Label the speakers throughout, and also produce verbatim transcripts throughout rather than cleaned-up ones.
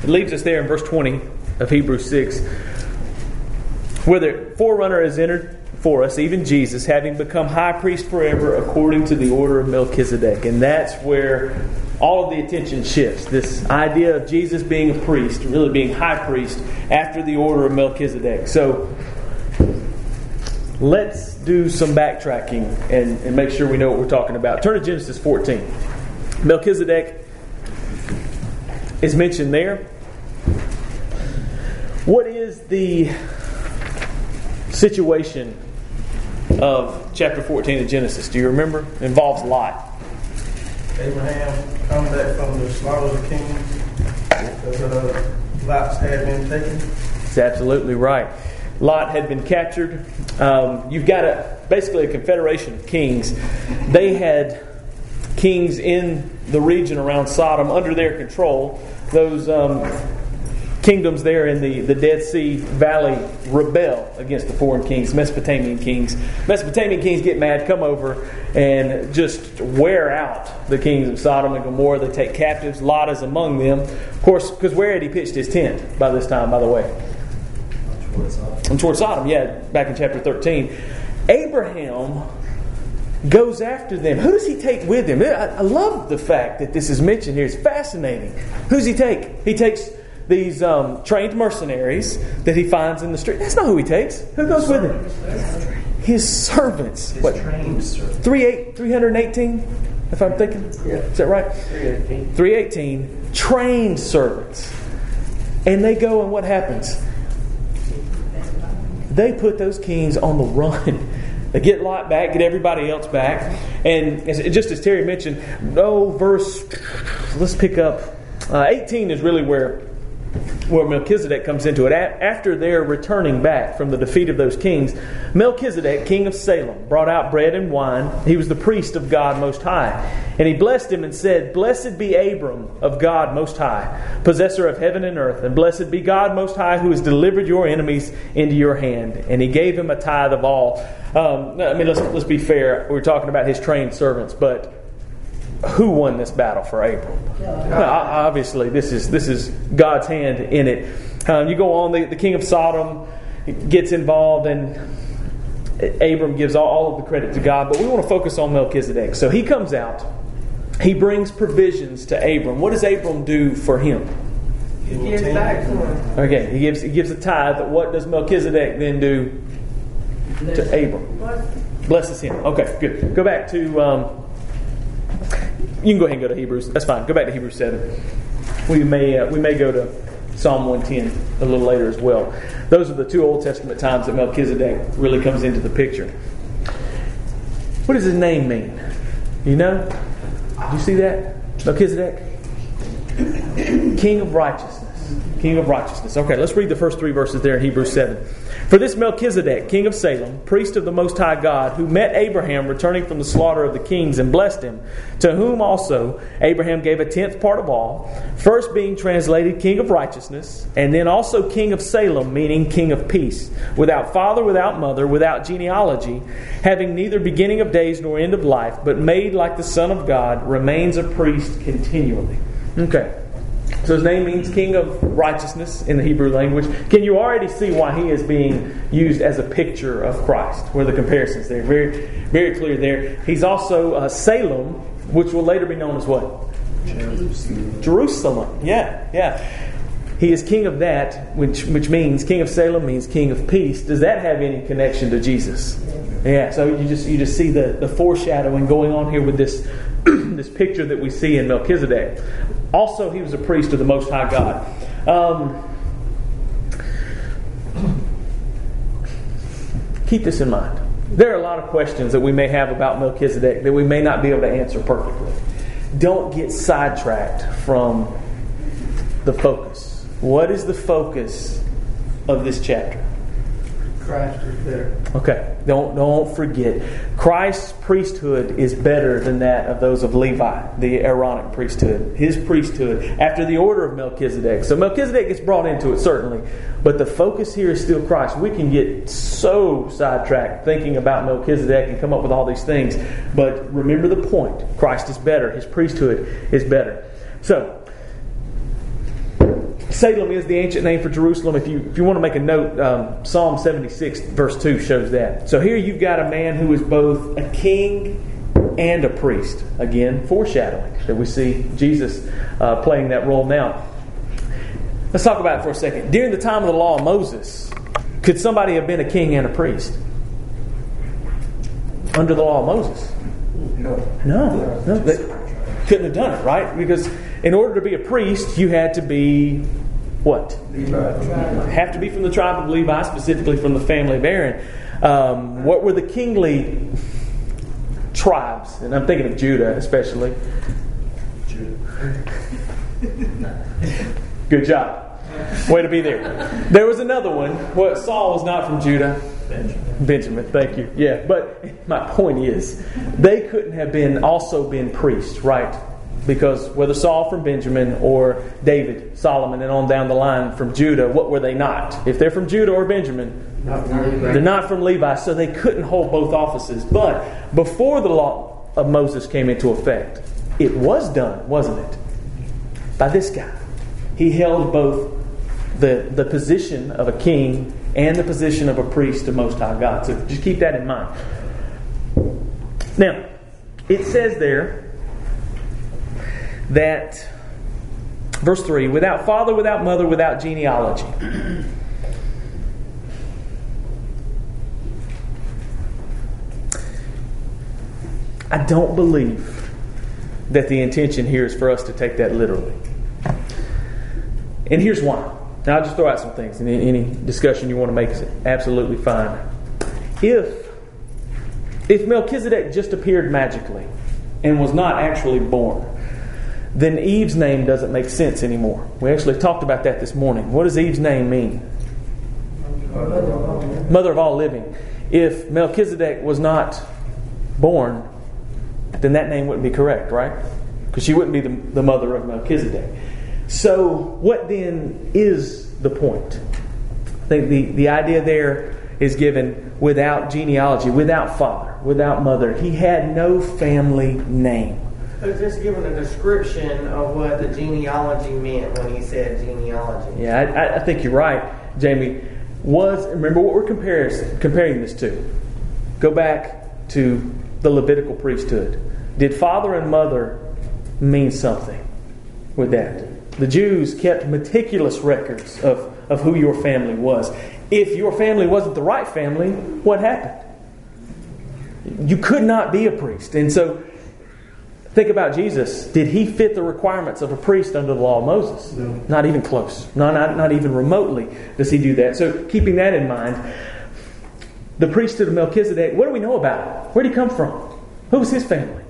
Speaker 1: It leaves us there in verse twenty of Hebrews six, where the forerunner has entered for us, even Jesus, having become high priest forever according to the order of Melchizedek. And that's where all of the attention shifts. This idea of Jesus being a priest, really being high priest after the order of Melchizedek. So let's do some backtracking and, and make sure we know what we're talking about. Turn to Genesis fourteen. Melchizedek is mentioned there. What is the situation of chapter fourteen of Genesis? Do you remember? It involves Lot.
Speaker 2: Abraham come back from the slaughter of the kings because uh, Lot's had been taken.
Speaker 1: That's absolutely right. Lot had been captured. Um, you've got a basically a confederation of kings. They had kings in the region around Sodom under their control. Those um, kingdoms there in the, the Dead Sea Valley rebel against the foreign kings, Mesopotamian kings. Mesopotamian kings get mad, come over, and just wear out the kings of Sodom and Gomorrah. They take captives. Lot is among them. Of course, because where had he pitched his tent by this time, by the way?
Speaker 3: Towards Sodom.
Speaker 1: Towards Sodom, yeah, back in chapter thirteen. Abraham goes after them. Who does he take with him? I, I love the fact that this is mentioned here. It's fascinating. Who does he take? He takes these um, trained mercenaries that he finds in the street. That's not who he takes. Who goes with him? His servants.
Speaker 3: His
Speaker 1: what?
Speaker 3: trained servants.
Speaker 1: Three eight, three hundred eighteen, if I'm thinking.
Speaker 3: Yeah.
Speaker 1: Is that right?
Speaker 3: three eighteen.
Speaker 1: three eighteen. Trained servants. And they go, and what happens? They put those kings on the run. They get Lot back, get everybody else back. And as, just as Terry mentioned, no verse, let's pick up. Uh, eighteen is really where, where Melchizedek comes into it. A- after they're returning back from the defeat of those kings, Melchizedek, king of Salem, brought out bread and wine. He was the priest of God Most High. And he blessed him and said, "Blessed be Abram of God Most High, possessor of heaven and earth. And blessed be God Most High, who has delivered your enemies into your hand." And he gave him a tithe of all. Um, I mean, let's, let's be fair. We're talking about his trained servants, but who won this battle for Abram? Well, obviously, this is this is God's hand in it. Um, you go on, the, the king of Sodom gets involved, and Abram gives all, all of the credit to God. But we want to focus on Melchizedek. So he comes out. He brings provisions to Abram. What does Abram do for him?
Speaker 2: He gives back to him.
Speaker 1: Okay, he gives he gives a tithe. What does Melchizedek then do to Abram? Blesses him. Okay, good. Go back to. Um, you can go ahead and go to Hebrews. That's fine. Go back to Hebrews seven. We may uh, we may go to Psalm one ten a little later as well. Those are the two Old Testament times that Melchizedek really comes into the picture. What does his name mean? You know? Did you see that? Melchizedek? King of righteousness. King of righteousness. Okay, let's read the first three verses there in Hebrews seven. "For this Melchizedek, king of Salem, priest of the Most High God, who met Abraham returning from the slaughter of the kings and blessed him, to whom also Abraham gave a tenth part of all, first being translated king of righteousness, and then also king of Salem, meaning king of peace, without father, without mother, without genealogy, having neither beginning of days nor end of life, but made like the Son of God, remains a priest continually." Okay. So his name means king of righteousness in the Hebrew language. Can you already see why he is being used as a picture of Christ? Where the comparisons there, very, very clear there. He's also uh, Salem, which will later be known as what?
Speaker 3: Jerusalem.
Speaker 1: Jerusalem. Yeah, yeah. He is king of that, which which means king of Salem means king of peace. Does that have any connection to Jesus? Yeah. So you just you just see the, the foreshadowing going on here with this this picture that we see in Melchizedek. Also, he was a priest of the Most High God. Um, keep this in mind. There are a lot of questions that we may have about Melchizedek that we may not be able to answer perfectly. Don't get sidetracked from the focus. What is the focus of this chapter?
Speaker 2: Christ is better.
Speaker 1: Okay, don't don't forget. Christ's priesthood is better than that of those of Levi, the Aaronic priesthood. His priesthood, after the order of Melchizedek. So Melchizedek gets brought into it, certainly. But the focus here is still Christ. We can get so sidetracked thinking about Melchizedek and come up with all these things. But remember the point. Christ is better. His priesthood is better. So, Salem is the ancient name for Jerusalem. If you if you want to make a note, um, Psalm seventy-six verse two shows that. So here you've got a man who is both a king and a priest. Again, foreshadowing that we see Jesus uh, playing that role now. Let's talk about it for a second. During the time of the law of Moses, could somebody have been a king and a priest? Under the law of Moses?
Speaker 3: No.
Speaker 1: No. No. They couldn't have done it, right? Because in order to be a priest, you had to be what?
Speaker 3: Levi.
Speaker 1: Have to be from the tribe of Levi, specifically from the family of Aaron. Um, what were the kingly tribes? And I'm thinking of Judah especially.
Speaker 3: Judah.
Speaker 1: Good job. Way to be there. There was another one. Well, Saul was not from Judah.
Speaker 3: Benjamin.
Speaker 1: Benjamin, thank you. Yeah, but my point is, they couldn't have been also been priests, right? Because whether Saul from Benjamin or David, Solomon, and on down the line from Judah, what were they not? If they're from Judah or Benjamin,
Speaker 3: Not from
Speaker 1: they're not from Levi, so they couldn't hold both offices. But before the law of Moses came into effect, it was done, wasn't it? By this guy. He held both the, the position of a king and the position of a priest to Most High God. So just keep that in mind. Now, it says there that, verse three, without father, without mother, without genealogy. I don't believe that the intention here is for us to take that literally. And here's why. Now, I'll just throw out some things, and any discussion you want to make is absolutely fine. If if Melchizedek just appeared magically and was not actually born, then Eve's name doesn't make sense anymore. We actually talked about that this morning. What does Eve's name mean? Mother of all living. If Melchizedek was not born, then that name wouldn't be correct, right? Because she wouldn't be the, the mother of Melchizedek. So, what then is the point? I think the, the idea there is given without genealogy, without father, without mother. He had no family name.
Speaker 4: So just giving a description of what the genealogy meant when he said genealogy.
Speaker 1: Yeah, I, I think you're right, Jamie. Was remember what we're comparing, comparing this to. Go back to the Levitical priesthood. Did father and mother mean something with that? The Jews kept meticulous records of, of who your family was. If your family wasn't the right family, what happened? You could not be a priest. And so, think about Jesus. Did he fit the requirements of a priest under the law of Moses?
Speaker 3: No.
Speaker 1: Not even close. Not, not, not even remotely does he do that. So, keeping that in mind, the priesthood of Melchizedek, what do we know about him? Where did he come from? Who was his family?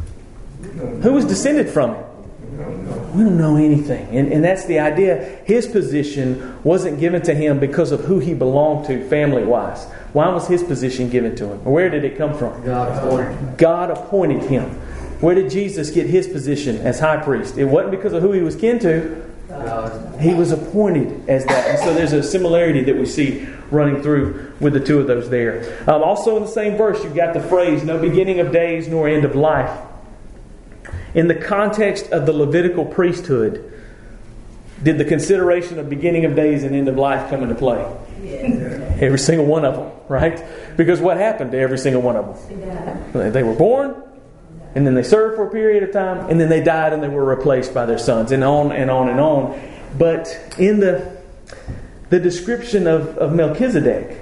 Speaker 1: Who was descended from him? We don't know anything. And, and that's the idea. His position wasn't given to him because of who he belonged to family-wise. Why was his position given to him? Where did it come from?
Speaker 3: God appointed.
Speaker 1: God appointed him. Where did Jesus get his position as high priest? It wasn't because of who he was kin to. He was appointed as that. And so there's a similarity that we see running through with the two of those there. Um, also in the same verse, you've got the phrase, no beginning of days nor end of life. In the context of the Levitical priesthood, did the consideration of beginning of days and end of life come into play? Yeah. Every single one of them, right? Because what happened to every single one of them? Yeah. They were born, and then they served for a period of time, and then they died and they were replaced by their sons, and on and on and on. But in the the description of, of Melchizedek,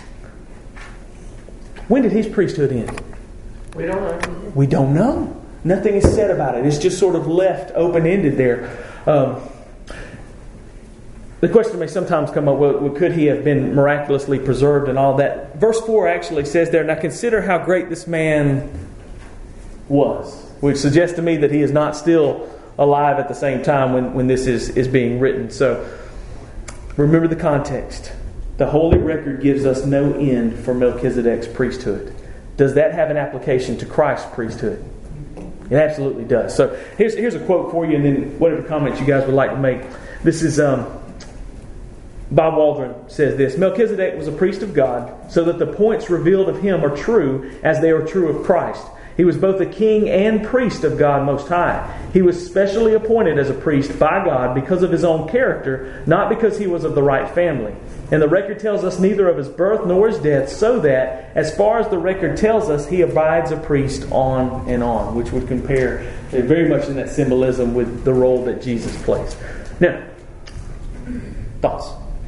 Speaker 1: when did his priesthood end?
Speaker 4: We don't know.
Speaker 1: We don't know. Nothing is said about it. It's just sort of left open-ended there. Um, the question may sometimes come up, well, could he have been miraculously preserved and all that? Verse four actually says there, now consider how great this man was, which suggests to me that he is not still alive at the same time when, when this is, is being written. So remember the context. The Holy Record gives us no end for Melchizedek's priesthood. Does that have an application to Christ's priesthood? It absolutely does. So here's here's a quote for you, and then whatever comments you guys would like to make. This is um, Bob Waldron says this: Melchizedek was a priest of God, so that the points revealed of him are true as they are true of Christ. He was both a king and priest of God Most High. He was specially appointed as a priest by God because of his own character, not because he was of the right family. And the record tells us neither of his birth nor his death, so that, as far as the record tells us, he abides a priest on and on, which would compare very much in that symbolism with the role that Jesus plays. Now, thoughts?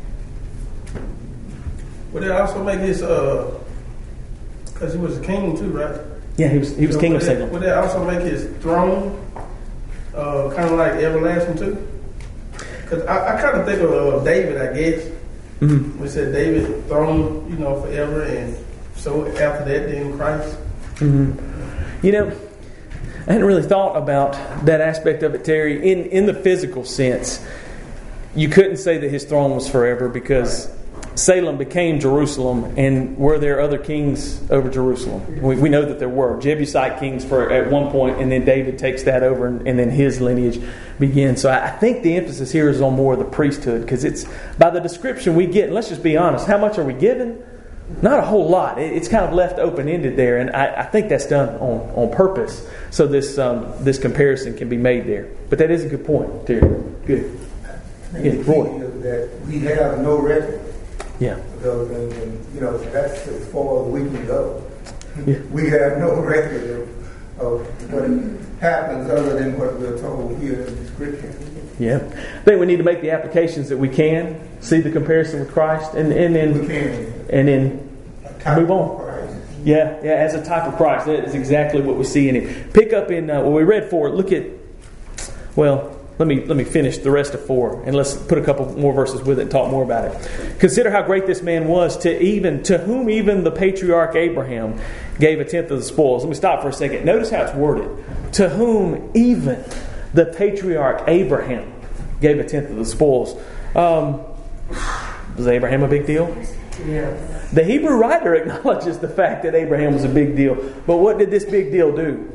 Speaker 2: Would it also make his, uh, because he was a king too, right?
Speaker 1: Yeah, he was he was
Speaker 2: So
Speaker 1: king
Speaker 2: would
Speaker 1: of
Speaker 2: that-
Speaker 1: Salem.
Speaker 2: Would that also make his throne uh, kind of like everlasting too? Because I, I kind of think of uh, David, I guess.
Speaker 1: Mm-hmm.
Speaker 2: We said David throne, you know, forever, and so after that, then Christ.
Speaker 1: Mm-hmm. You know, I hadn't really thought about that aspect of it, Terry. In in the physical sense, you couldn't say that his throne was forever because Salem became Jerusalem, and were there other kings over Jerusalem? We, we know that there were Jebusite kings for at one point, and then David takes that over, and, and then his lineage begins. So I, I think the emphasis here is on more of the priesthood, because it's by the description we get. And let's just be honest: how much are we given? Not a whole lot. It, it's kind of left open ended there, and I, I think that's done on, on purpose, so this um, this comparison can be made there. But that is a good point, Terry. Good.
Speaker 5: And
Speaker 1: Yeah,
Speaker 5: the
Speaker 1: Roy.
Speaker 5: key is that we have no record
Speaker 1: Yeah.
Speaker 5: of those things, and you know that's as far as we can go.
Speaker 1: Yeah.
Speaker 5: We have no record of, of what happens other than what we're told here in the Scripture.
Speaker 1: Yeah. I think we need to make the applications that we can, see the comparison with Christ, and, and then
Speaker 5: We can
Speaker 1: and then
Speaker 5: type
Speaker 1: move
Speaker 5: of
Speaker 1: on.
Speaker 5: Christ.
Speaker 1: Yeah, yeah, as a type of Christ. That is exactly what we see in it. Pick up in uh, well, we read four. Look at well. Let me let me finish the rest of four, and let's put a couple more verses with it and talk more about it. Consider how great this man was, to even to whom even the patriarch Abraham gave a tenth of the spoils. Let me stop for a second. Notice how it's worded. To whom even the patriarch Abraham gave a tenth of the spoils. Um, was Abraham a big deal?
Speaker 4: Yeah.
Speaker 1: The Hebrew writer acknowledges the fact that Abraham was a big deal. But what did this big deal do?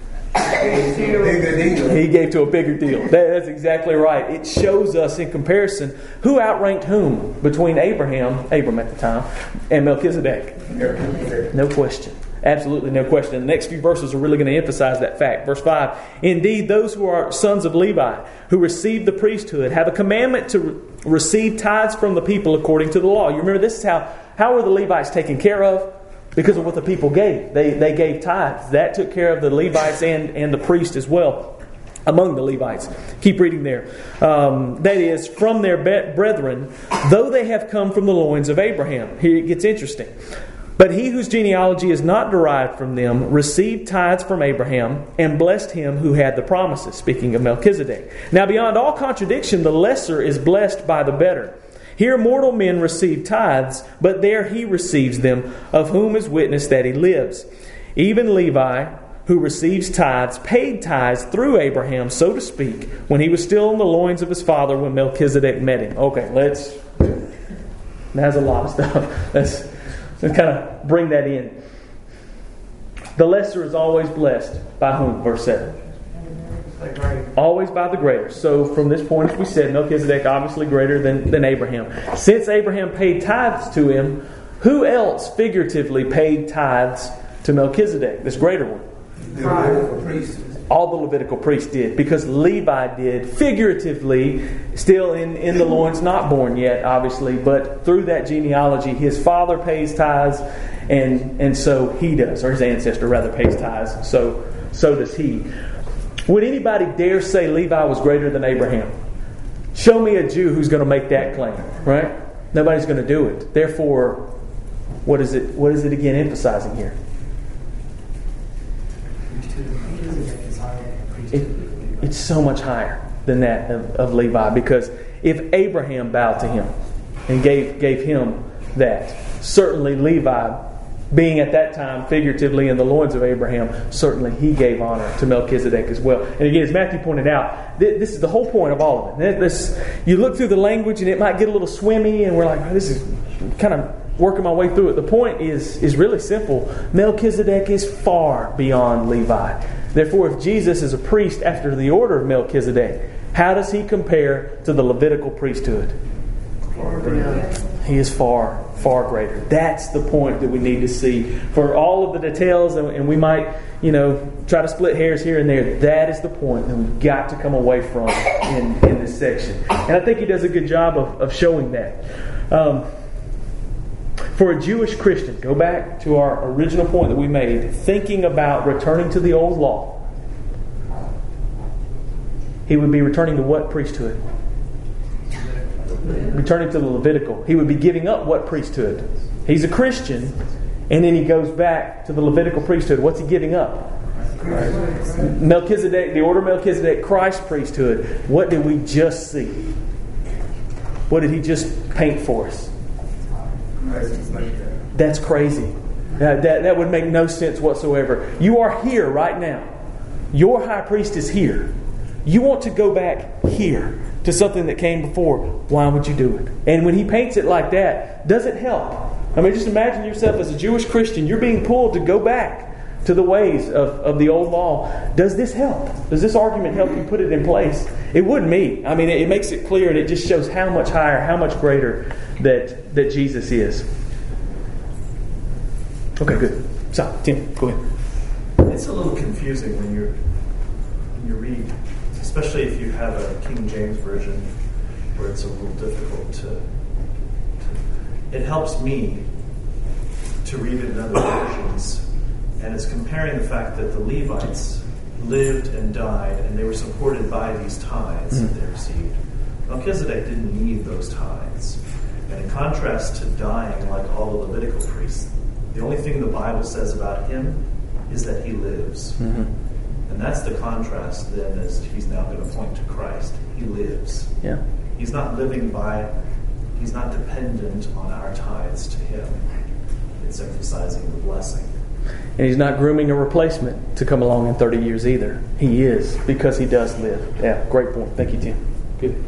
Speaker 5: Bigger deal.
Speaker 1: He gave to a bigger deal. That, that's exactly right. It shows us in comparison who outranked whom between Abraham, Abram at the time, and Melchizedek. No question. Absolutely no question. The next few verses are really going to emphasize that fact. Verse five, indeed, those who are sons of Levi, who receive the priesthood, have a commandment to re- receive tithes from the people according to the law. You remember, this is how, how were the Levites taken care of? Because of what the people gave. They they gave tithes. That took care of the Levites and, and the priest as well. Among the Levites. Keep reading there. Um, that is, from their be- brethren, though they have come from the loins of Abraham. Here it gets interesting. But he whose genealogy is not derived from them received tithes from Abraham and blessed him who had the promises. Speaking of Melchizedek. Now beyond all contradiction, the lesser is blessed by the better. Here mortal men receive tithes, but there he receives them, of whom is witness that he lives. Even Levi, who receives tithes, paid tithes through Abraham, so to speak, when he was still in the loins of his father when Melchizedek met him. Okay, let's... That's a lot of stuff. Let's, let's kind of bring that in. The lesser is always blessed by whom? Verse seven. Always by the greater. So from this point, as we said, Melchizedek obviously greater than, than Abraham. Since Abraham paid tithes to him, who else figuratively paid tithes to Melchizedek, this greater one?
Speaker 5: The Levitical priests.
Speaker 1: All the Levitical priests did, because Levi did figuratively, still in, in the loins, not born yet, obviously, but through that genealogy, his father pays tithes, and and so he does, or his ancestor rather pays tithes, so so does he. Would anybody dare say Levi was greater than Abraham? Show me a Jew who's going to make that claim, right? Nobody's going to do it. Therefore, what is it? What is it again emphasizing here? It, it's so much higher than that of, of Levi, because if Abraham bowed to him and gave gave him that, certainly Levi, being at that time figuratively in the loins of Abraham, certainly he gave honor to Melchizedek as well. And again, as Matthew pointed out, th- this is the whole point of all of it. This, you look through the language and it might get a little swimmy, and we're like, oh, this is kind of working my way through it. The point is is really simple. Melchizedek is far beyond Levi. Therefore, if Jesus is a priest after the order of Melchizedek, how does he compare to the Levitical priesthood? He is far, far greater. That's the point that we need to see. For all of the details, and we might, you know, try to split hairs here and there, that is the point that we've got to come away from in, in this section. And I think he does a good job of, of showing that. Um, for a Jewish Christian, go back to our original point that we made, thinking about returning to the old law, he would be returning to what priesthood? Returning to the Levitical. He would be giving up what priesthood? He's a Christian, and then he goes back to the Levitical priesthood. What's he giving up? Christ. Melchizedek, the order of Melchizedek, Christ's priesthood. What did we just see? What did he just paint for us? That's crazy. That, that, that would make no sense whatsoever. You are here right now. Your high priest is here. You want to go back here to something that came before. Why would you do it? And when he paints it like that, does it help? I mean, just imagine yourself as a Jewish Christian. You're being pulled to go back to the ways of, of the old law. Does this help? Does this argument help you put it in place? It would me. I mean, it, it makes it clear, and it just shows how much higher, how much greater that, that Jesus is. Okay, good. So, Tim, go ahead.
Speaker 3: It's a little confusing when you're when you read, especially if you have a King James version where it's a little difficult to, to it helps me to read it in other versions, and it's comparing the fact that the Levites lived and died and they were supported by these tithes mm-hmm. that they received. Melchizedek didn't need those tithes. And in contrast to dying like all the Levitical priests, the only thing the Bible says about him is that he lives. Mm-hmm. And that's the contrast then, as he's now going to point to Christ. He lives.
Speaker 1: Yeah.
Speaker 3: He's not living by, he's not dependent on our tithes to him. It's emphasizing the blessing.
Speaker 1: And he's not grooming a replacement to come along in thirty years either. He is, because he does live. Yeah, great point. Thank you, Tim. Good.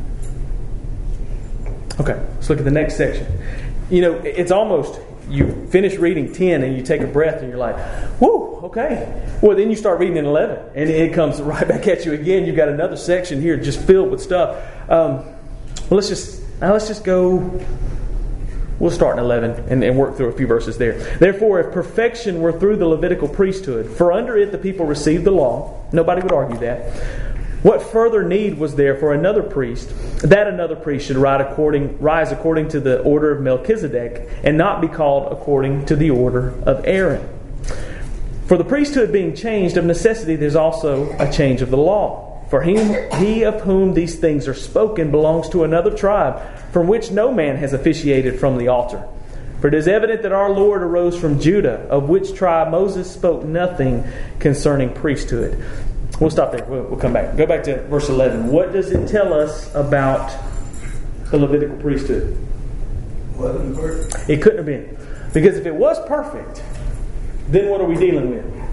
Speaker 1: Okay, let's look at the next section. You know, it's almost, you finish reading ten and you take a breath and you're like, whoo, okay. Well, then you start reading in eleven and it comes right back at you again. You've got another section here just filled with stuff. Um, well, let's just, now let's just go, we'll start in eleven and, and work through a few verses there. Therefore, if perfection were through the Levitical priesthood, for under it the people received the law, nobody would argue that. What further need was there for another priest, that another priest should rise according, rise according to the order of Melchizedek, and not be called according to the order of Aaron? For the priesthood being changed, of necessity there's also a change of the law. For he, he of whom these things are spoken belongs to another tribe, from which no man has officiated from the altar. For it is evident that our Lord arose from Judah, of which tribe Moses spoke nothing concerning priesthood. We'll stop there. We'll, we'll come back. Go back to verse eleven. What does it tell us about the Levitical priesthood?
Speaker 5: Wasn't perfect.
Speaker 1: It couldn't have been. Because if it was perfect, then what are we dealing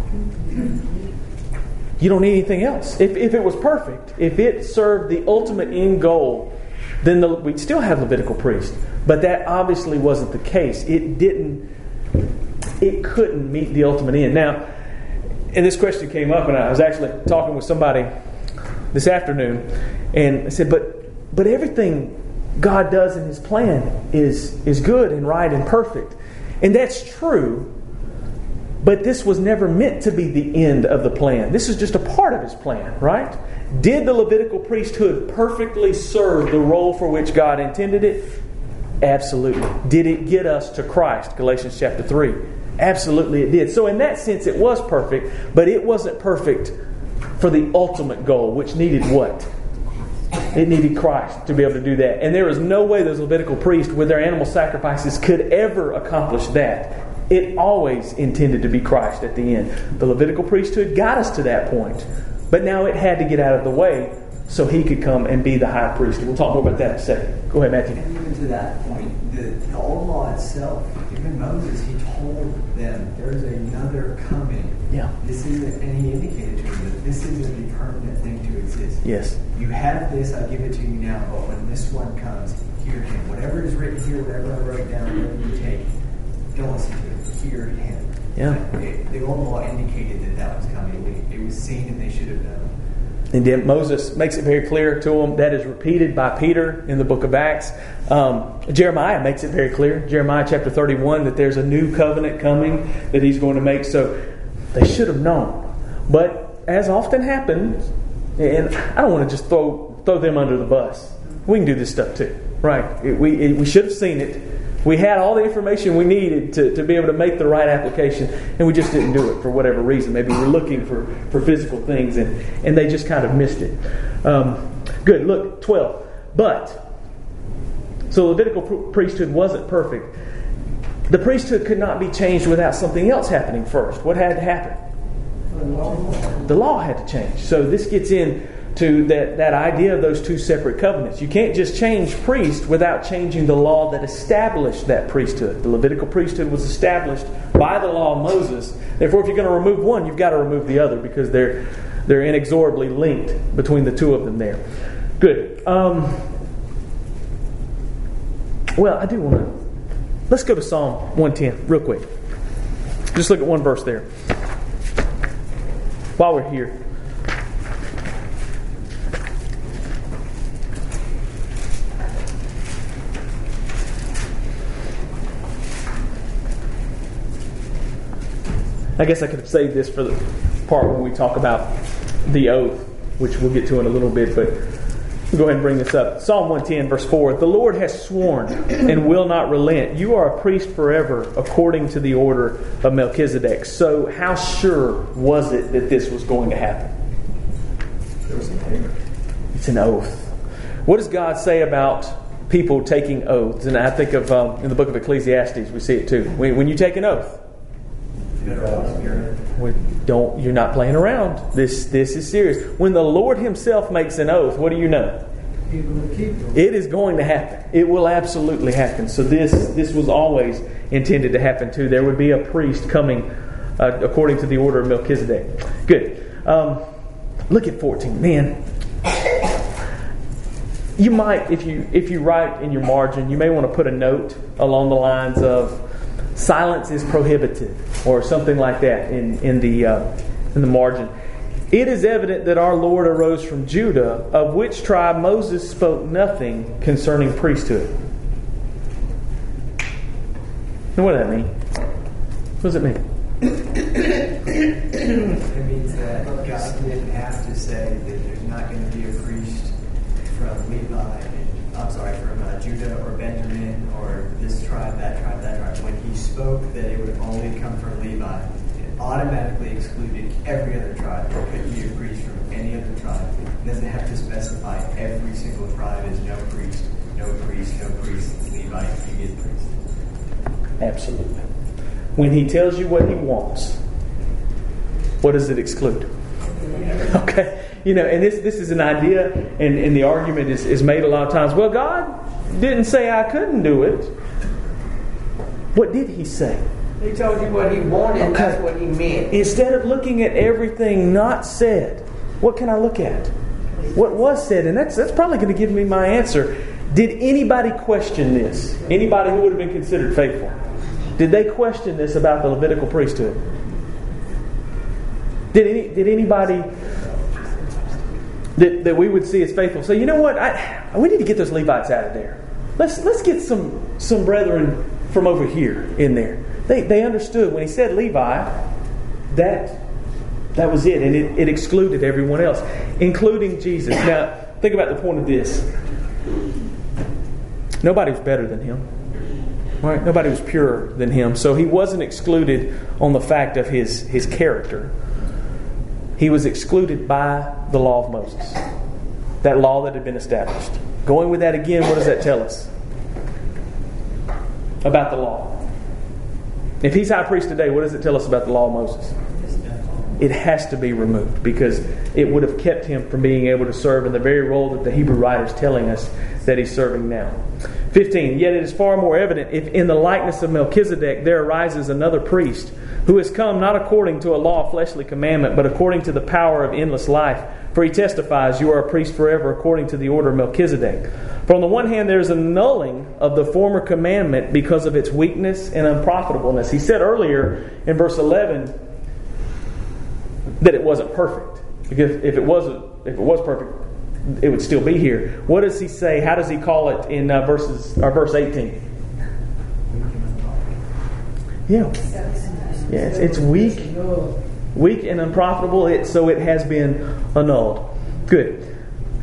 Speaker 1: with? You don't need anything else. If, if it was perfect, if it served the ultimate end goal, then the, we'd still have Levitical priests. But that obviously wasn't the case. It didn't, it couldn't meet the ultimate end. Now, and this question came up, and I was actually talking with somebody this afternoon, and I said, but but everything God does in His plan is, is good and right and perfect. And that's true, but this was never meant to be the end of the plan. This is just a part of His plan, right? Did the Levitical priesthood perfectly serve the role for which God intended it? Absolutely. Did it get us to Christ? Galatians chapter three. Absolutely it did. So in that sense it was perfect, but it wasn't perfect for the ultimate goal, which needed what? It needed Christ to be able to do that. And there is no way those Levitical priests with their animal sacrifices could ever accomplish that. It always intended to be Christ at the end. The Levitical priesthood got us to that point, but now it had to get out of the way so He could come and be the high priest. We'll talk more about that in a second. Go ahead, Matthew.
Speaker 6: And even to that point, the, the old law itself, even Moses, he told them there's another coming.
Speaker 1: Yeah.
Speaker 6: This isn't, and he indicated to them that this isn't a permanent thing to exist.
Speaker 1: Yes.
Speaker 6: You have this, I give it to you now, but when this one comes, hear him. Whatever is written here, whatever I wrote down, whatever you take, don't listen to it. Hear him.
Speaker 1: Yeah.
Speaker 6: It, the old law indicated that that was coming. It, it was seen and they should have known.
Speaker 1: And then Moses makes it very clear to them. That is repeated by Peter in the book of Acts. Um, Jeremiah makes it very clear. Jeremiah chapter thirty-one, that there's a new covenant coming that he's going to make. So they should have known. But as often happens, and I don't want to just throw throw them under the bus. We can do this stuff too, right? It, we it, we should have seen it. We had all the information we needed to, to be able to make the right application, and we just didn't do it for whatever reason. Maybe we were looking for, for physical things, and, and they just kind of missed it. Um, good. Look, twelve. But, so Levitical priesthood wasn't perfect. The priesthood could not be changed without something else happening first. What had to happen? The law had to change. So this gets in to that, that idea of those two separate covenants. You can't just change priest without changing the law that established that priesthood. The Levitical priesthood was established by the law of Moses. Therefore, if you're going to remove one, you've got to remove the other, because they're they're inexorably linked between the two of them there. Good. Um, well, I do want to... Let's go to Psalm one ten real quick. Just look at one verse there. While we're here. I guess I could have saved this for the part when we talk about the oath, which we'll get to in a little bit, but we'll go ahead and bring this up. Psalm one ten, verse four. The Lord has sworn and will not relent. You are a priest forever, according to the order of Melchizedek. So how sure was it that this was going to happen?
Speaker 3: There was an oath.
Speaker 1: It's an oath. What does God say about people taking oaths? And I think of um, in the book of Ecclesiastes, we see it too. When, when you take an oath, we don't. You're not playing around. This this is serious. When the Lord Himself makes an oath, what do you know? It is going to happen. It will absolutely happen. So this this was always intended to happen too. There would be a priest coming uh, according to the order of Melchizedek. Good. Um, look at fourteen. Man, you might, if you if you write in your margin, you may want to put a note along the lines of silence is prohibited, or something like that in in the uh, in the margin. It is evident that our Lord arose from Judah, of which tribe Moses spoke nothing concerning priesthood. And what does that mean? What does it mean?
Speaker 6: It means that God didn't have to say that there's not going to be a priest from Levi, I'm sorry, from uh, Judah or Benjamin or this tribe, that tribe, that tribe. When He spoke that it would only come from Levi, it automatically excluded every other tribe. There couldn't be a priest from any other tribe. It doesn't have to specify every single tribe is no priest, no priest, no priest. Levi, you get priest.
Speaker 1: Absolutely. When He tells you what He wants, what does it exclude? Okay. You know, and this this is an idea, and, and the argument is, is made a lot of times. Well, God didn't say I couldn't do it. What did He say?
Speaker 4: He told you what He wanted, okay. That's what He meant.
Speaker 1: Instead of looking at everything not said, what can I look at? What was said? And that's that's probably going to give me my answer. Did anybody question this? Anybody who would have been considered faithful? Did they question this about the Levitical priesthood? Did any did anybody that, that we would see as faithful say, you know what, I, we need to get those Levites out of there. Let's let's get some some brethren from over here in there. They they understood when He said Levi, that that was it, and it, it excluded everyone else, including Jesus. Now, think about the point of this. Nobody was better than Him. Right? Nobody was purer than Him. So He wasn't excluded on the fact of His, his character. He was excluded by the law of Moses. That law that had been established. Going with that again, what does that tell us? About the law. If He's high priest today, what does it tell us about the law of Moses? It has to be removed, because it would have kept Him from being able to serve in the very role that the Hebrew writer is telling us that He's serving now. fifteen. Yet it is far more evident if in the likeness of Melchizedek there arises another priest who has come not according to a law of fleshly commandment, but according to the power of endless life. For He testifies, you are a priest forever according to the order of Melchizedek. For on the one hand there is a annulling of the former commandment because of its weakness and unprofitableness. He said earlier in verse eleven that it wasn't perfect. Because if it wasn't if it was perfect, it would still be here. What does he say? How does he call it in uh, verses or verse eighteen? Yeah, yeah, it's, it's weak, weak and unprofitable. It so it has been annulled. Good.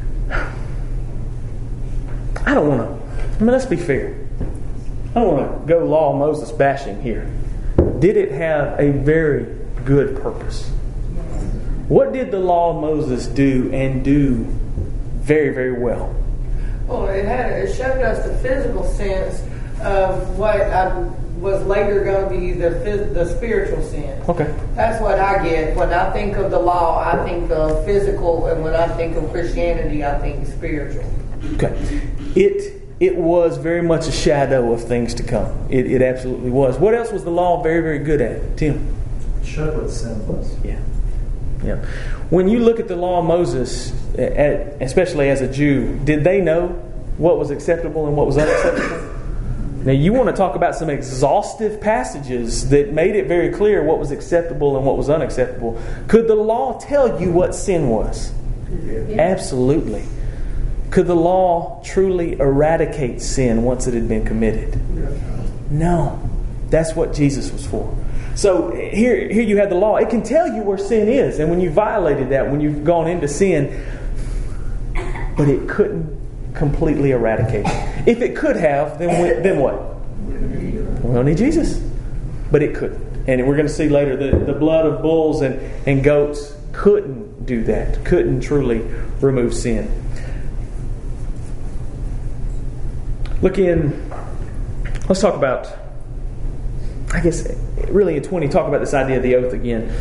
Speaker 1: I don't want to. I mean, let's be fair. I don't want to go law Moses bashing here. Did it have a very good purpose? What did the law of Moses do and do very, very well?
Speaker 4: Well, it had it showed us the physical sense of what I, was later going to be the phys- the spiritual sense.
Speaker 1: Okay.
Speaker 4: That's what I get. When I think of the law, I think of physical, and when I think of Christianity, I think spiritual.
Speaker 1: Okay. It it was very much a shadow of things to come. It, it absolutely was. What else was the law very, very good at, Tim?
Speaker 3: It showed what sin was.
Speaker 1: Yeah. Yeah. When you look at the law of Moses, at, especially as a Jew, did they know what was acceptable and what was unacceptable? Now, you want to talk about some exhaustive passages that made it very clear what was acceptable and what was unacceptable. Could the law tell you what sin was? Yeah. Absolutely. Could the law truly eradicate sin once it had been committed? No. That's what Jesus was for. So here, here you have the law. It can tell you where sin is. And when you violated that, when you've gone into sin, but it couldn't completely eradicate it. If it could have, then we, then what? We don't need Jesus. But it couldn't. And we're going to see later that the blood of bulls and, and goats couldn't do that. Couldn't truly remove sin. Look in, let's talk about, I guess, really in twenty, talk about this idea of the oath again.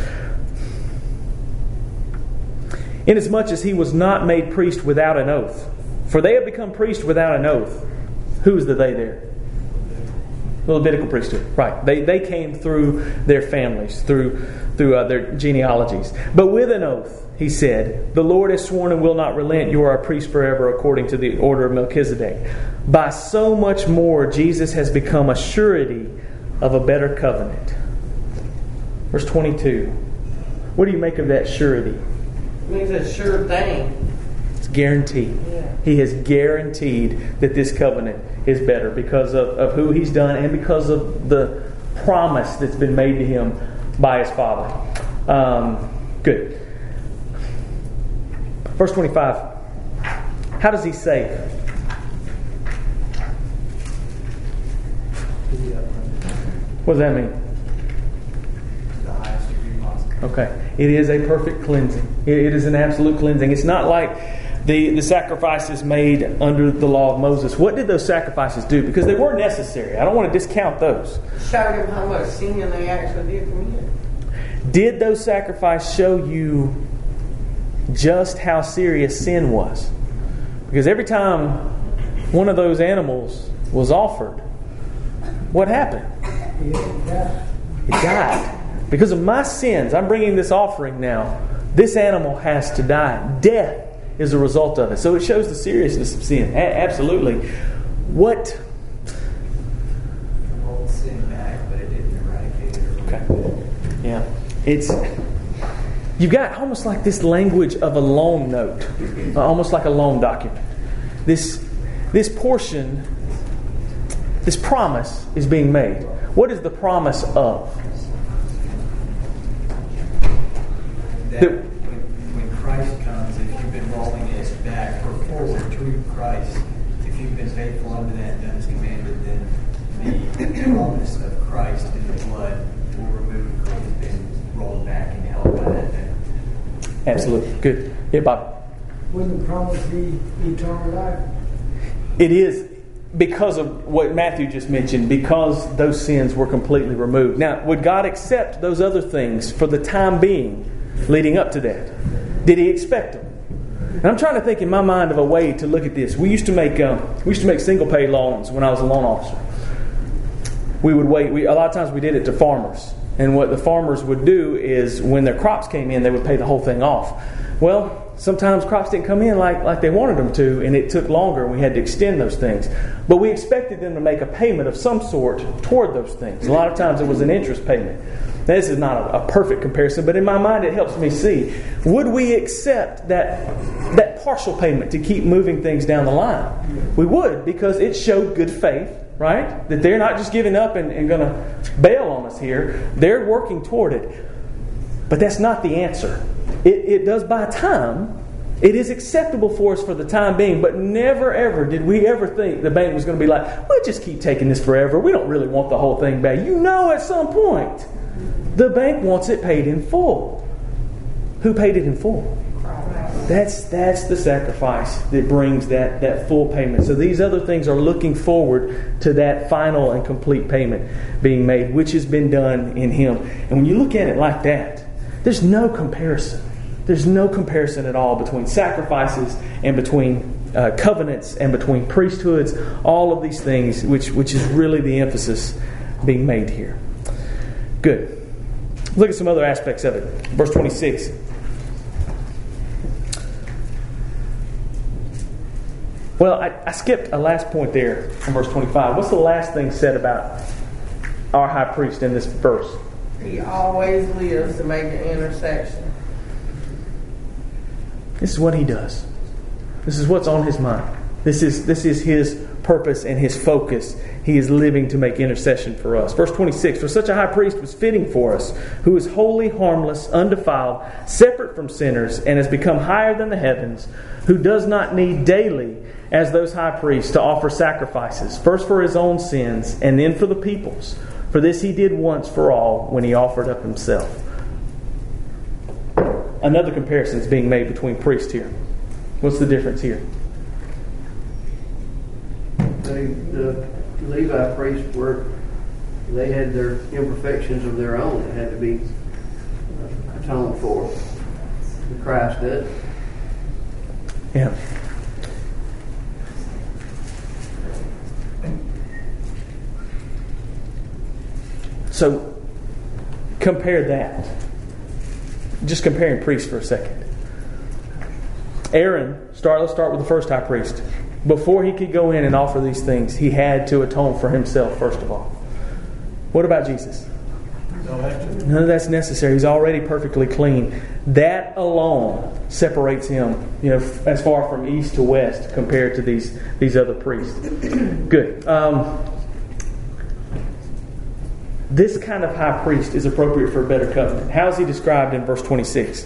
Speaker 1: Inasmuch as he was not made priest without an oath. For they have become priests without an oath. Who's the they there? The Levitical priesthood. Right. They they came through their families, through through uh, their genealogies. But with an oath, he said, the Lord has sworn and will not relent. You are a priest forever according to the order of Melchizedek. By so much more, Jesus has become a surety of a better covenant. Verse twenty-two. What do you make of that surety?
Speaker 4: It means a sure thing.
Speaker 1: It's guaranteed.
Speaker 4: Yeah.
Speaker 1: He has guaranteed that this covenant is better because of, of who He's done and because of the promise that's been made to Him by His Father. Um, good. Verse twenty-five. How does He save? What does that mean?
Speaker 6: The highest degree possible.
Speaker 1: Okay. It is a perfect cleansing. It, it is an absolute cleansing. It's not like the, the sacrifices made under the law of Moses. What did those sacrifices do? Because they were necessary. I don't want to discount those.
Speaker 4: Showed him how much sin they actually did commit.
Speaker 1: Did those sacrifices show you just how serious sin was? Because every time one of those animals was offered, what happened? It died. Because of my sins, I'm bringing this offering now. This animal has to die. Death is a result of it. So it shows the seriousness of sin. A- absolutely. What?
Speaker 6: Rolled sin back, but it didn't eradicate it.
Speaker 1: Okay. Yeah. It's... You've got almost like this language of a loan note. Uh, almost like a loan document. This, this portion, this promise is being made. What is the promise of?
Speaker 6: That when, when Christ comes, if you've been rolling it back or forward to Christ, if you've been faithful unto that and done as commanded, then the promise of Christ in the blood will remove what has been rolled back and held by that day.
Speaker 1: Absolutely. Good. Yeah, Bob.
Speaker 7: Wouldn't the promise be eternal life?
Speaker 1: It is because of what Matthew just mentioned, because those sins were completely removed. Now, would God accept those other things for the time being leading up to that? Did He expect them? And I'm trying to think in my mind of a way to look at this. We used to make um, we used to make single pay loans when I was a loan officer. We would wait. We, a lot of times we did it to farmers. And what the farmers would do is when their crops came in, they would pay the whole thing off. Well, sometimes crops didn't come in like, like they wanted them to, and it took longer, and we had to extend those things. But we expected them to make a payment of some sort toward those things. A lot of times it was an interest payment. Now, this is not a, a perfect comparison, but in my mind it helps me see. Would we accept that, that partial payment to keep moving things down the line? We would, because it showed good faith, right? That they're not just giving up and, and going to bail on us here. They're working toward it. But that's not the answer. It, it does buy time. It is acceptable for us for the time being, but never ever did we ever think the bank was going to be like, we'll just keep taking this forever. We don't really want the whole thing back. You know, at some point, the bank wants it paid in full. Who paid it in full? That's that's the sacrifice that brings that, that full payment. So these other things are looking forward to that final and complete payment being made, which has been done in Him. And when you look at it like that, there's no comparison. There's no comparison at all between sacrifices and between uh, covenants and between priesthoods. All of these things, which which is really the emphasis being made here. Good. Look at some other aspects of it. Verse twenty-six. Well, I, I skipped a last point there in verse twenty-five. What's the last thing said about our high priest in this verse?
Speaker 4: He always lives to make an intercession.
Speaker 1: This is what He does. This is what's on His mind. This is this is His purpose and His focus. He is living to make intercession for us. Verse twenty-six, for such a high priest was fitting for us, who is holy, harmless, undefiled, separate from sinners, and has become higher than the heavens, who does not need daily, as those high priests, to offer sacrifices, first for His own sins, and then for the people's. For this He did once for all, when He offered up Himself. Another comparison is being made between priests here. What's the difference here?
Speaker 8: They, the Levi priests were, they had their imperfections of their own that had to be atoned for. And Christ did.
Speaker 1: Yeah. So, compare that. Just comparing priests for a second. Aaron, start. let's start with the first high priest. Before he could go in and offer these things, he had to atone for himself, first of all. What about Jesus? None of that's necessary. He's already perfectly clean. That alone separates him, you know, as far from east to west compared to these, these other priests. Good. Um, this kind of high priest is appropriate for a better covenant. How is he described in verse twenty-six?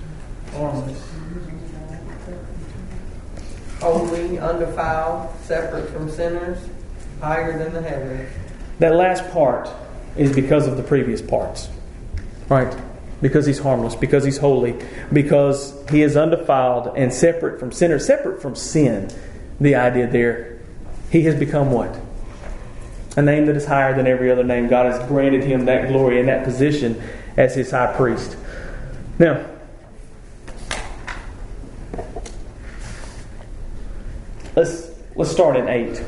Speaker 4: Holy, undefiled, separate from sinners, higher than the heavens.
Speaker 1: That last part is because of the previous parts. Right? Because He's harmless, because He's holy, because He is undefiled and separate from sinners, separate from sin. The idea there, He has become what? A name that is higher than every other name. God has granted Him that glory and that position as His high priest. Now, let's let's start in eight.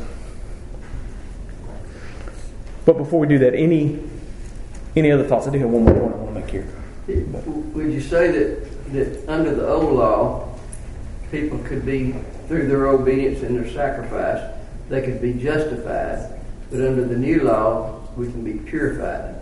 Speaker 1: But before we do that, any any other thoughts? I do have one more point I want to make here.
Speaker 8: Would you say that, that under the old law, people could be, through their obedience and their sacrifice, they could be justified, but under the new law, we can be purified?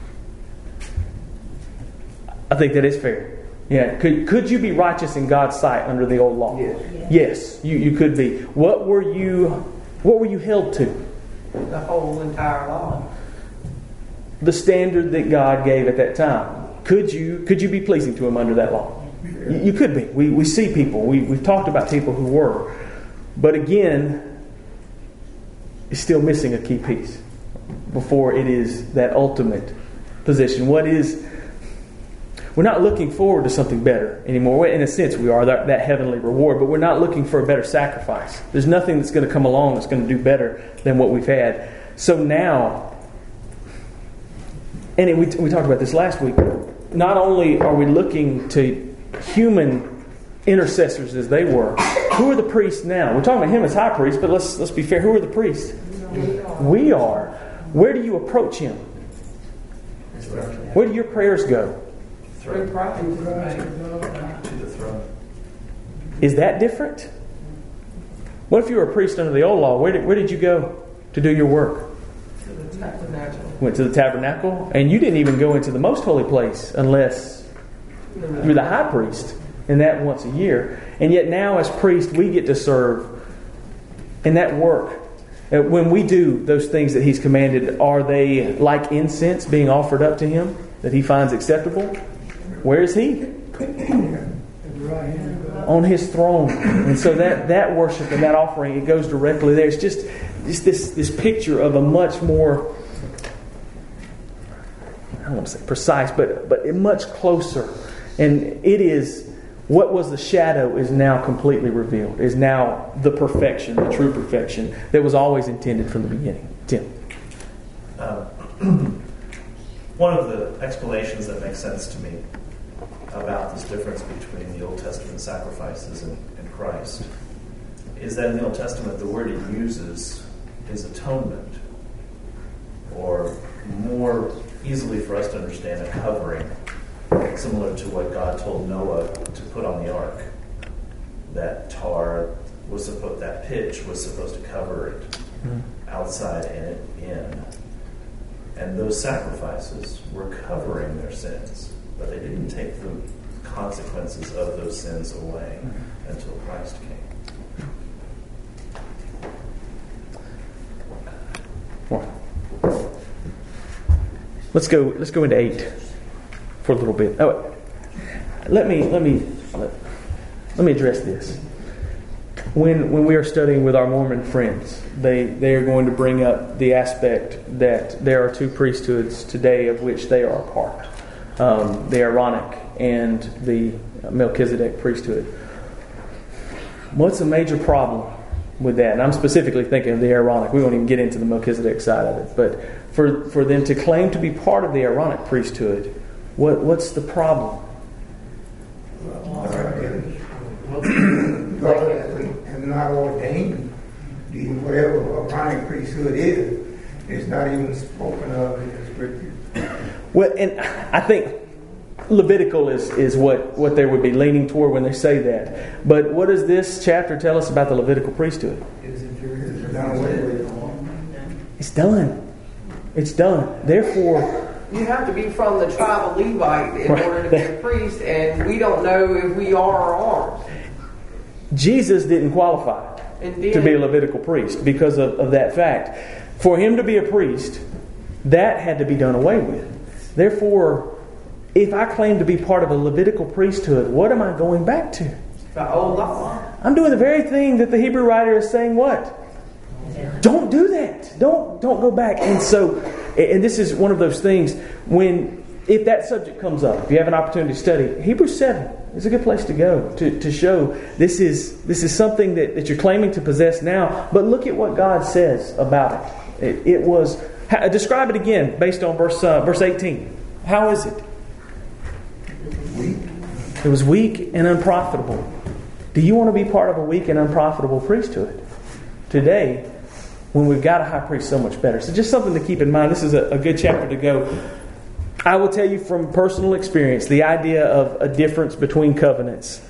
Speaker 1: I think that is fair. Yeah. Could could you be righteous in God's sight under the old law?
Speaker 8: Yes.
Speaker 1: Yes, you, you could be. What were you what were you held to?
Speaker 4: The whole entire law.
Speaker 1: The standard that God gave at that time. Could you could you be pleasing to Him under that law? You, you could be. We we see people. We we've talked about people who were. But again, it's still missing a key piece before it is that ultimate position. What is We're not looking forward to something better anymore. In a sense, we are, that, that heavenly reward, but we're not looking for a better sacrifice. There's nothing that's going to come along that's going to do better than what we've had. So now, and it, we, we talked about this last week, not only are we looking to human intercessors as they were, who are the priests now? We're talking about Him as high priest, but let's let's be fair. Who are the priests? We are. Where do you approach Him? Where do your prayers go?
Speaker 4: Through Christ.
Speaker 3: To the throne.
Speaker 1: Is that different? What if you were a priest under the old law? Where did, where did you go to do your work?
Speaker 4: To the tabernacle.
Speaker 1: Went to the tabernacle, and you didn't even go into the most holy place unless you're the high priest, and that once a year. And yet now as priests we get to serve in that work. When we do those things that He's commanded, are they like incense being offered up to Him that He finds acceptable? Where is He? On His throne. And so that, that worship and that offering, it goes directly there. It's just, just this, this picture of a much more, I don't want to say precise, but, but much closer. And it is, what was the shadow is now completely revealed, is now the perfection, the true perfection that was always intended from the beginning. Tim.
Speaker 3: Uh, one of the explanations that makes sense to me about this difference between the Old Testament sacrifices and, and Christ is that in the Old Testament the word He uses is atonement, or more easily for us to understand, a covering, similar to what God told Noah to put on the ark. That tar was supposed, that pitch was supposed to cover it mm. outside and in. And those sacrifices were covering their sins, but they didn't take the consequences of those sins away mm. until Christ came.
Speaker 1: Well, let's go. Let's go into eight for a little bit. Oh, let me let me let, let me address this. When when we are studying with our Mormon friends, they they are going to bring up the aspect that there are two priesthoods today of which they are a part, um, the Aaronic and the Melchizedek priesthood. What's a major problem with that? And I'm specifically thinking of the Aaronic. We won't even get into the Melchizedek side of it. But for for them to claim to be part of the Aaronic priesthood, what what's the problem?
Speaker 5: God has not ordained the whatever Aaronic priesthood is. It's not even spoken of in the scripture.
Speaker 1: Well, and I think Levitical is, is what, what they would be leaning toward when they say that. But what does this chapter tell us about the Levitical priesthood?
Speaker 5: It's done away with.
Speaker 1: It's done. It's done. Therefore,
Speaker 4: you have to be from the tribe of Levite in
Speaker 1: right.
Speaker 4: order to be a priest, and we don't know if we are or aren't.
Speaker 1: Jesus didn't qualify
Speaker 4: Indeed.
Speaker 1: to be a Levitical priest because of, of that fact. For Him to be a priest, that had to be done away with. Therefore, if I claim to be part of a Levitical priesthood, what am I going back to?
Speaker 4: The old law.
Speaker 1: I'm doing the very thing that the Hebrew writer is saying what? Don't do that. Don't don't go back. And so, and this is one of those things when, if that subject comes up, if you have an opportunity to study, Hebrews seven is a good place to go to, to show this is this is something that, that you're claiming to possess now. But look at what God says about it. It, it was, describe it again based on verse uh, verse eighteen. How is it? It was weak and unprofitable. Do you want to be part of a weak and unprofitable priesthood today, when we've got a high priest so much better? So just something to keep in mind. This is a, a good chapter to go. I will tell you from personal experience, the idea of a difference between covenants.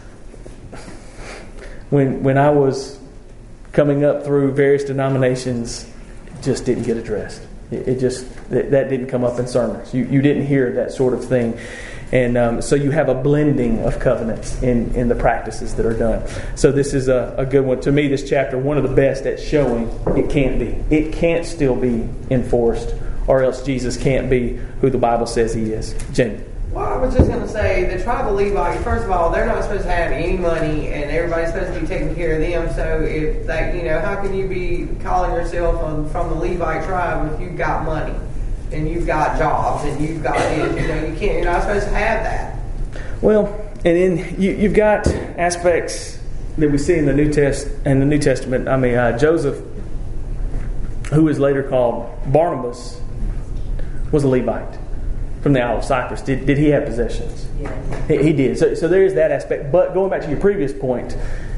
Speaker 1: When when I was coming up through various denominations, it just didn't get addressed. It, it just that, that didn't come up in sermons. You you didn't hear that sort of thing. And um, so you have a blending of covenants in, in the practices that are done. So this is a, a good one. To me, this chapter, one of the best at showing it can't be. It can't still be enforced, or else Jesus can't be who the Bible says He is. Jamie.
Speaker 4: Well, I was just going to say, the tribe of Levi, first of all, they're not supposed to have any money, and everybody's supposed to be taking care of them. So if that, you know, how can you be calling yourself from, from the Levi tribe if you've got money? And you've got jobs, and you've got this, you know, you can't, you're not supposed to have that.
Speaker 1: Well, and then you, you've got aspects that we see in the New Test in the New Testament. I mean, uh, Joseph, who is later called Barnabas, was a Levite from the Isle of Cyprus. Did did he have possessions?
Speaker 4: Yeah.
Speaker 1: He, he did. So, so there is that aspect. But going back to your previous point,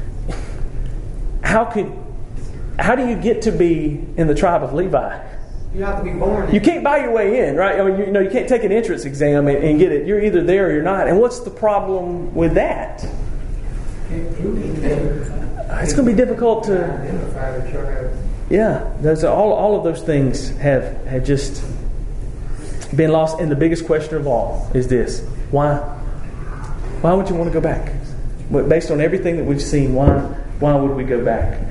Speaker 1: how could how do you get to be in the tribe of Levi?
Speaker 4: You have to be born.
Speaker 1: You can't buy your way in, right? I mean, you, you know, you can't take an entrance exam and, and get it. You're either there or you're not. And what's the problem with that?
Speaker 7: Can't prove it.
Speaker 1: it's going to be difficult to
Speaker 5: identify the tribe.
Speaker 1: Yeah, those are all all of those things have have just been lost. And the biggest question of all is this: why? Why would you want to go back? But based on everything that we've seen, why why would we go back?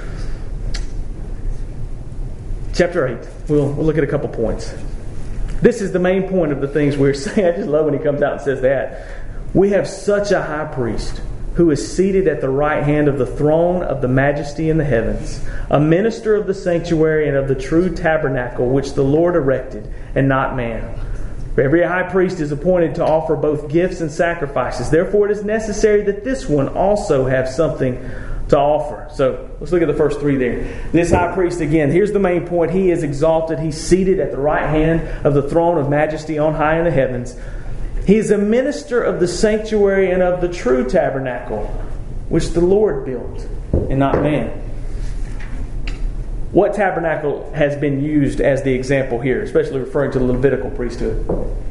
Speaker 1: Chapter eight. We'll we'll look at a couple points. This is the main point of the things we're saying. I just love when he comes out and says that. We have such a high priest who is seated at the right hand of the throne of the majesty in the heavens, a minister of the sanctuary and of the true tabernacle which the Lord erected, and not man. For every high priest is appointed to offer both gifts and sacrifices. Therefore it is necessary that this one also have something to offer. So let's look at the first three there. This high priest, again, here's the main point. He is exalted. He's seated at the right hand of the throne of majesty on high in the heavens. He is a minister of the sanctuary and of the true tabernacle, which the Lord built, and not man. What tabernacle has been used as the example here, especially referring to the Levitical priesthood?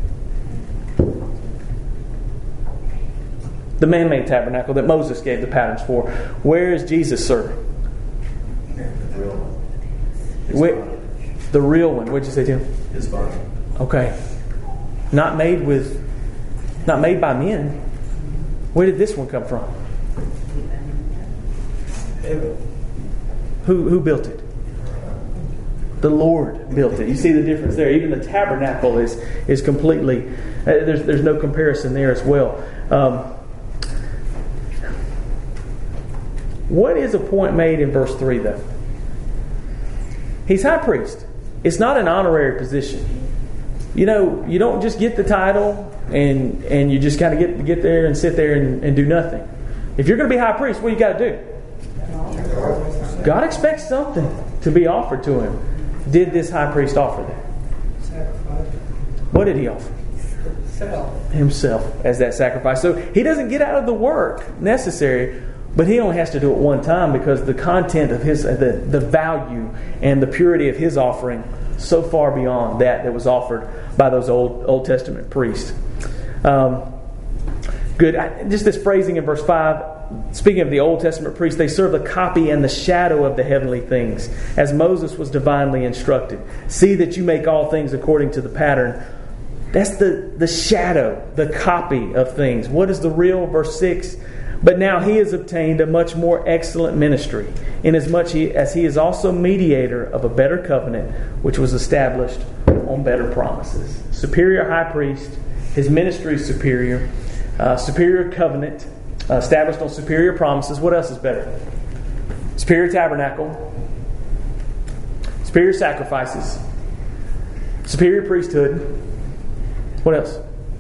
Speaker 1: The man-made tabernacle that Moses gave the patterns for. Where is Jesus serving?
Speaker 3: The real one. His
Speaker 1: Wait,
Speaker 3: body.
Speaker 1: the real one. What did you say, Tim?
Speaker 3: His body.
Speaker 1: Okay. Not made with, not made by men. Where did this one come from?
Speaker 2: Heaven.
Speaker 1: Who who built it? The Lord built it. You see the difference there. Even the tabernacle is is completely. Uh, there's there's no comparison there as well. Um, what is a point made in verse three though? He's high priest. It's not an honorary position. You know, you don't just get the title and and you just kind of get get there and sit there and, and do nothing. If you're going to be high priest, what do you got to do? God expects something to be offered to him. Did this high priest offer that?
Speaker 7: Sacrifice.
Speaker 1: What did he offer?
Speaker 7: Himself.
Speaker 1: Himself as that sacrifice. So he doesn't get out of the work necessary, but he only has to do it one time because the content of his, the, the value and the purity of his offering so far beyond that that was offered by those old Old Testament priests. Um, good. I, just this phrasing in verse five. Speaking of the Old Testament priests, they serve the copy and the shadow of the heavenly things, as Moses was divinely instructed. See that you make all things according to the pattern. That's the, the shadow, the copy of things. What is the real? Verse six. But now he has obtained a much more excellent ministry, inasmuch he, as he is also mediator of a better covenant, which was established on better promises. Superior high priest, his ministry is superior, uh, superior covenant, uh, established on superior promises. What else is better? Superior tabernacle, superior sacrifices, superior priesthood. What else?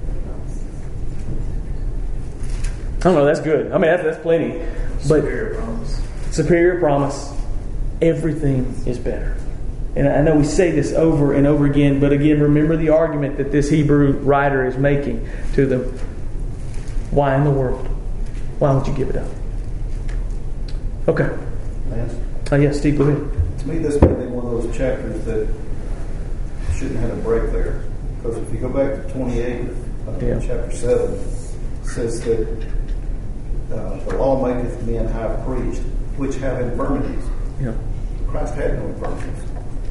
Speaker 1: I don't know, that's good. I mean, that's, that's plenty. But
Speaker 3: Superior promise.
Speaker 1: Superior promise. Everything is better. And I know we say this over and over again, but again, remember the argument that this Hebrew writer is making to them. Why in the world? Why would you give it up? Okay.
Speaker 9: Lance?
Speaker 1: Oh, yes, Steve, go ahead.
Speaker 9: To me, this might be one of those chapters that shouldn't have a break there. Because if you go back to twenty-eight, uh,
Speaker 1: Yeah.
Speaker 9: chapter seven, it says that uh, the law maketh men high priest, which have infirmities.
Speaker 1: Yeah.
Speaker 9: Christ had no infirmities.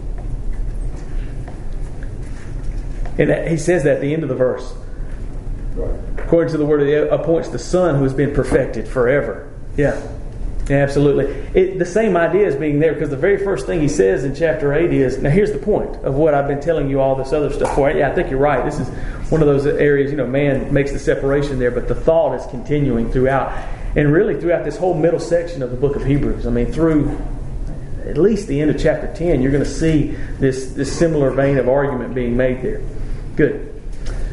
Speaker 1: And he says that at the end of the verse.
Speaker 9: Right.
Speaker 1: According to the word, it appoints the Son who has been perfected forever. Yeah. Yeah, absolutely. It, the same idea is being there because the very first thing he says in chapter eight is, now here's the point of what I've been telling you all this other stuff for. Yeah, I think you're right. This is one of those areas, you know, man makes the separation there, but the thought is continuing throughout. And really throughout this whole middle section of the book of Hebrews. I mean, through at least the end of chapter ten, you're going to see this, this similar vein of argument being made there. Good.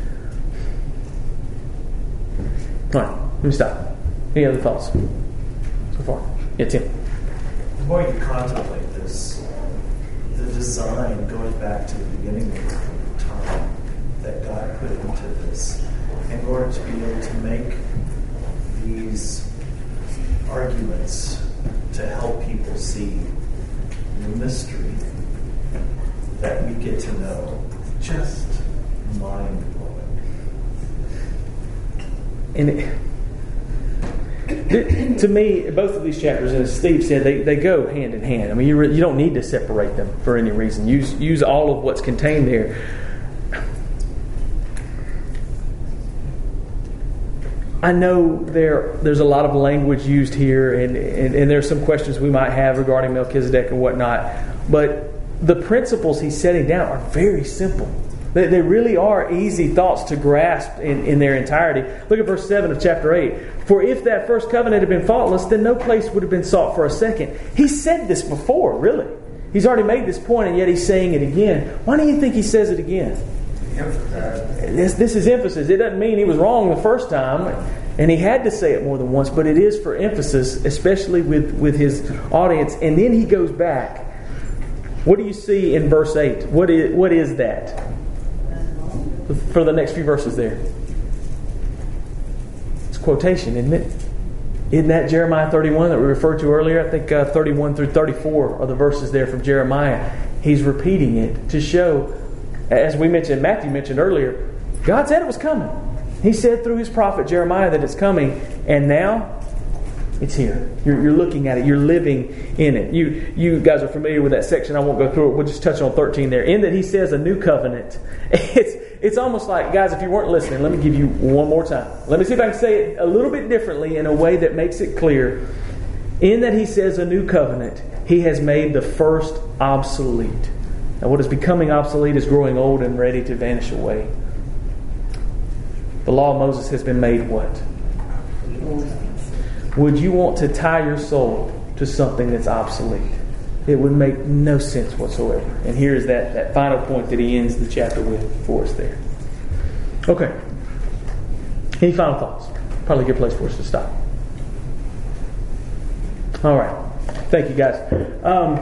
Speaker 1: All right, let me stop. Any other thoughts so far? Yeah, Tim.
Speaker 3: The more you contemplate this, the design goes back to the beginning of time that God put into this in order to be able to make these arguments to help people see the mystery that we get to know. Just mind blowing.
Speaker 1: And it, To me, both of these chapters, as Steve said, they, they go hand in hand. I mean, you, re, you don't need to separate them for any reason. Use use all of what's contained there. I know there there's a lot of language used here, and, and, and there's some questions we might have regarding Melchizedek and whatnot. But the principles he's setting down are very simple. They, they really are easy thoughts to grasp in, in their entirety. Look at verse seven of chapter eight. For if that first covenant had been faultless, then no place would have been sought for a second. He said this before, really. He's already made this point, and yet he's saying it again. Why do you think he says it again? This, this is emphasis. It doesn't mean he was wrong the first time, and he had to say it more than once, but it is for emphasis, especially with, with his audience. And then he goes back. What do you see in verse eight? What is, what is that? For the next few verses there. It's quotation, isn't it? Isn't that Jeremiah thirty-one that we referred to earlier? I think uh, thirty-one through thirty-four are the verses there from Jeremiah. He's repeating it to show, as we mentioned, Matthew mentioned earlier, God said it was coming. He said through his prophet Jeremiah that it's coming, and now it's here. You're, you're looking at it. You're living in it. You you guys are familiar with that section. I won't go through it. We'll just touch on thirteen there. In that he says a new covenant. It's it's almost like, guys, if you weren't listening, let me give you one more time. Let me see if I can say it a little bit differently in a way that makes it clear. In that he says a new covenant, he has made the first obsolete. Now what is becoming obsolete is growing old and ready to vanish away. The law of Moses has been made what? Would you want to tie your soul to something that's obsolete? It would make no sense whatsoever. And here is that, that final point that he ends the chapter with for us there. Okay. Any final thoughts? Probably a good place for us to stop. All right. Thank you, guys. Um,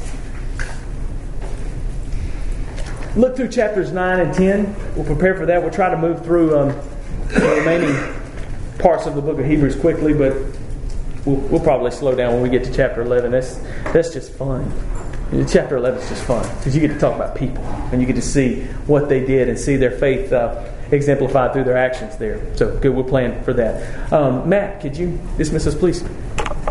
Speaker 1: look through chapters nine and ten. We'll prepare for that. We'll try to move through um, the remaining parts of the book of Hebrews quickly, but we'll, we'll probably slow down when we get to chapter eleven. That's that's just fun. Chapter eleven is just fun because you get to talk about people and you get to see what they did and see their faith uh, exemplified through their actions there. So good, we'll plan for that. Um, Matt, could you dismiss us, please?